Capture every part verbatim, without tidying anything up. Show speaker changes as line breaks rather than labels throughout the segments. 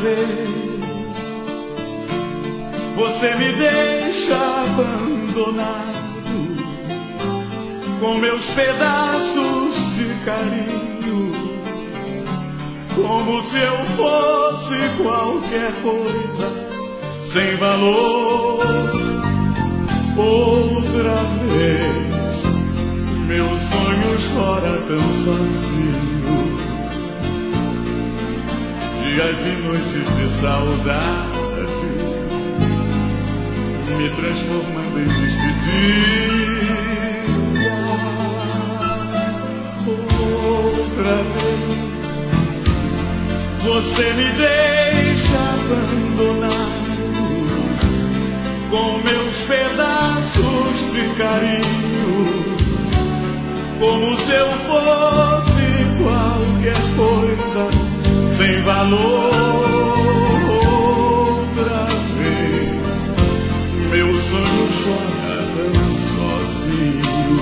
vez você me deixa abandonado, com meus pedaços de carinho, como se eu fosse qualquer coisa sem valor. Outra vez meu sonho chora tão sozinho, dias e noites de saudade me transformando em despedida. Outra vez você me deixa abandonado, com meus pedaços de carinho, como se eu fosse qualquer coisa sem valor. Outra vez meu sonho chora tão sozinho,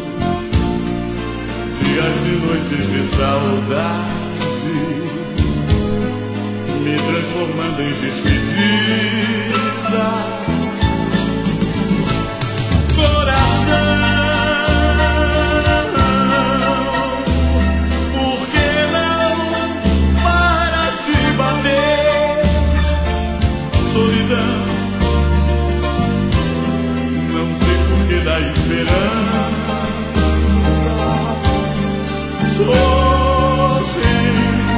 dias e noites de saudade me transformando em despedida. Coração, por que não para de bater? Solidão, não sei por que dá esperança. Sou sem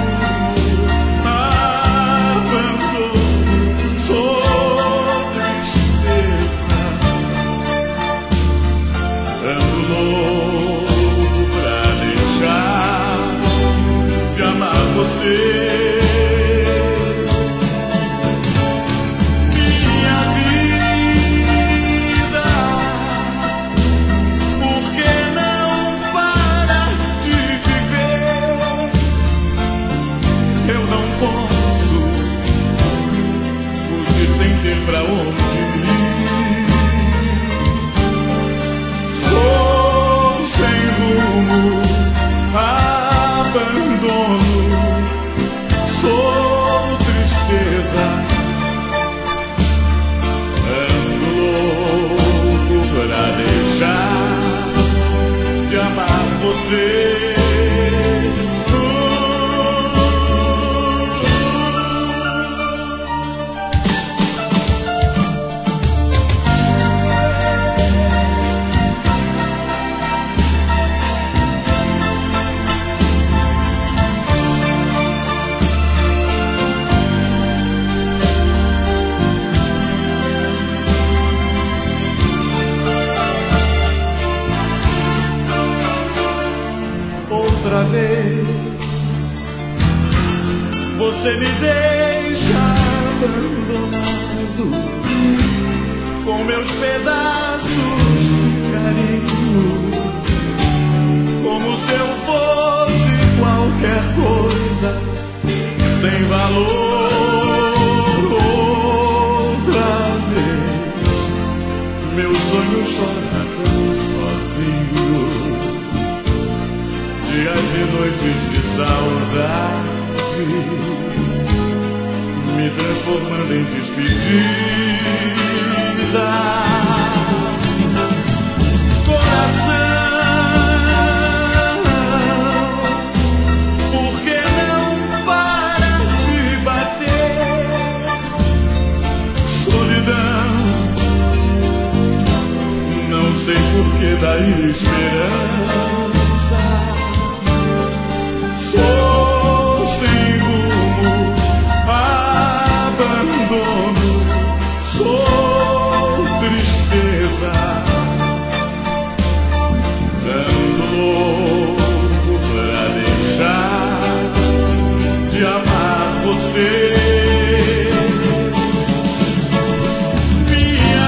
abandono, sou tristeza, ando louco pra deixar de amar você. Minha vida, por que não para de viver? Eu não posso fugir sem ter pra onde ir. Sou sem rumo, abandono, sou tristeza, ando louco pra deixar de amar você. Outra vez você me deixa abandonado, com meus pedaços de carinho, como se eu fosse qualquer coisa sem valor. Outra vez meu sonho chora tão sozinho, dias e noites de saudade me transformando em despedida. Coração, por que não para de bater? Solidão, não sei por que dá esperança. Sou sem rumo, abandono, sou tristeza, ando louco pra deixar de amar você. Minha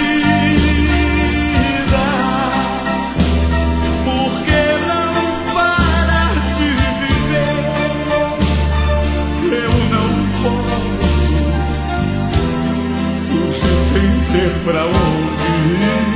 vida, por que não para de viver? Eu não posso fugir sem ter pra onde ir.